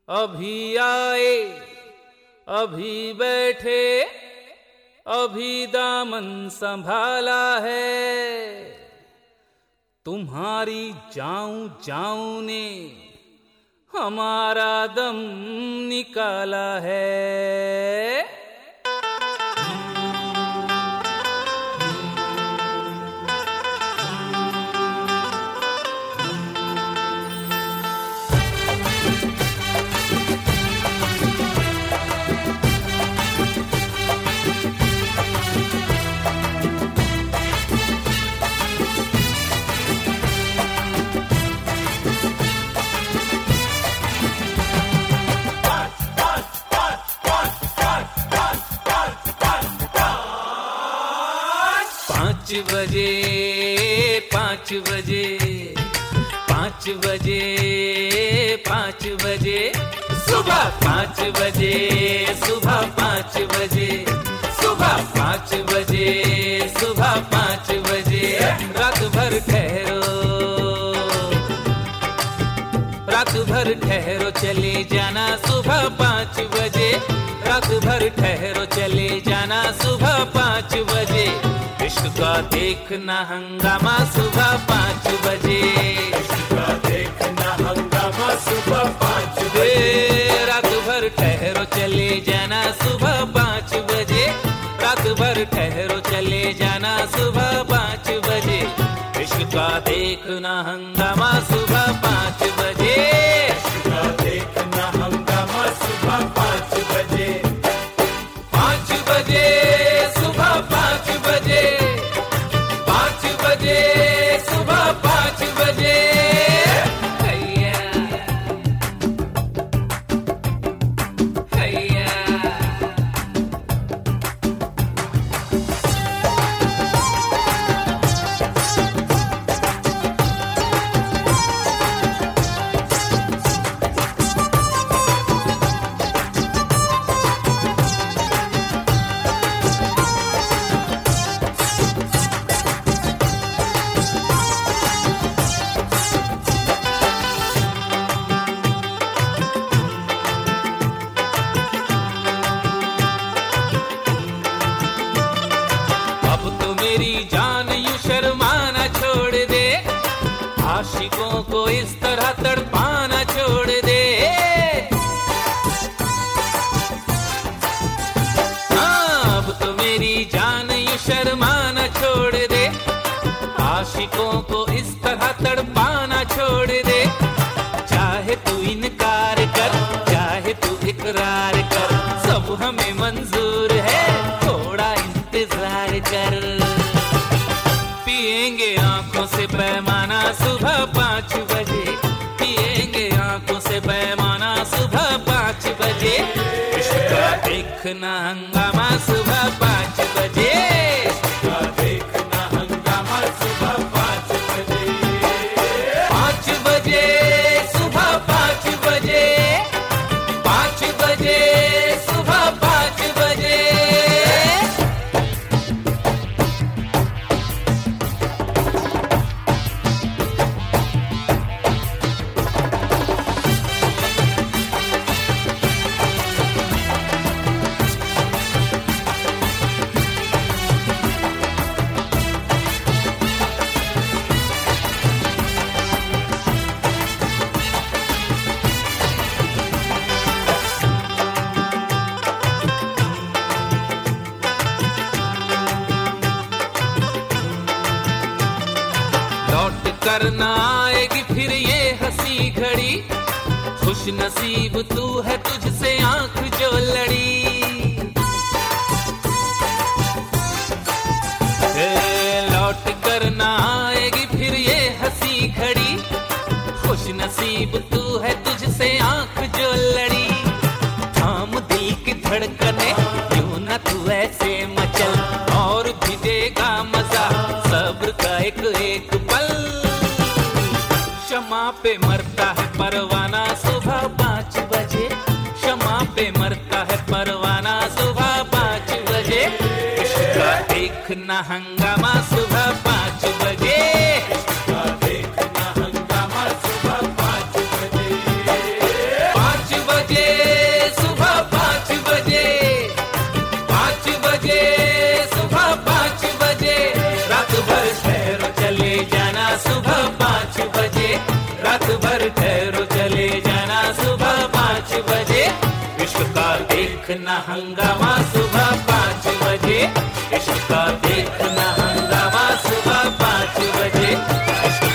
अभी आए, अभी बैठे, अभी दामन संभाला है। तुम्हारी जाऊं जाऊं ने हमारा दम निकाला है। पाँच बजे, 5 बजे, 5 बजे, सुबह 5 बजे, सुबह 5 बजे, सुबह 5 बजे, सुबह 5 बजे। रात भर ठहरो, रात भर ठहरो, चले जाना सुबह 5 बजे। रात भर ठहरो, चले जाना सुबह 5 बजे। इश्क का देखना हंगामा सुबह 5 बजे। इश्क का देखना हंगामा सुबह 5 बजे। रात भर ठहरो, चले जाना सुबह 5 बजे। रात भर ठहरो, चले जाना सुबह 5 बजे। इश्क का देखना हंगामा सुबह 5 बजे। इश्क का देखना हंगामा सुबह 5 बजे। 5 बजे, सुबह 5 बजे, 5 बजे, सुबह 5 बजे। हैया, हैया। मेरी जान यूं शर्माना छोड़ दे, आशिकों को इस तरह तड़पाना छोड़ दे। हाँ, अब तो मेरी जान यूं शर्माना छोड़ दे, आशिकों को इस तरह तड़पाना छोड़ दे। चाहे तू इनकार कर, चाहे तू इकरार कर, सब हमें मंजूर है, थोड़ा इंतजार कर। पिएंगे आंखों से पैमाना सुबह 5 बजे, पिएंगे आंखों से पैमाना सुबह 5 बजे। इश्क का देखना हंगामा सुबह 5 बजे। इश्क का देखना हंगामा सुबह 5 बजे। 5 बजे, सुबह 5 बजे, 5 बजे, सुबह 5 बजे। लौट कर ना आएगी फिर ये हंसी घड़ी, खुश नसीब तू है तुझसे आंख जो लड़ी। लौट कर ना आएगी फिर ये हंसी घड़ी, खुश नसीब तू है तुझसे आंख जो लड़ी। थाम दिल की धड़कने, क्यों ना तू ऐसे मचल, और भी देगा मजा सब्र का एक एक पल। शमा पे मरता है परवाना सुबह 5 बजे, शमा पे मरता है परवाना सुबह 5 बजे। इश्क का देखना हंगामा सुबह 5 बजे। इश्क का देखना हंगामा सुबह 5 बजे। 5 बजे, देखना हंगामा सुबह 5 बजे, इश्क का देखना हंगामा सुबह 5 बजे, इश्क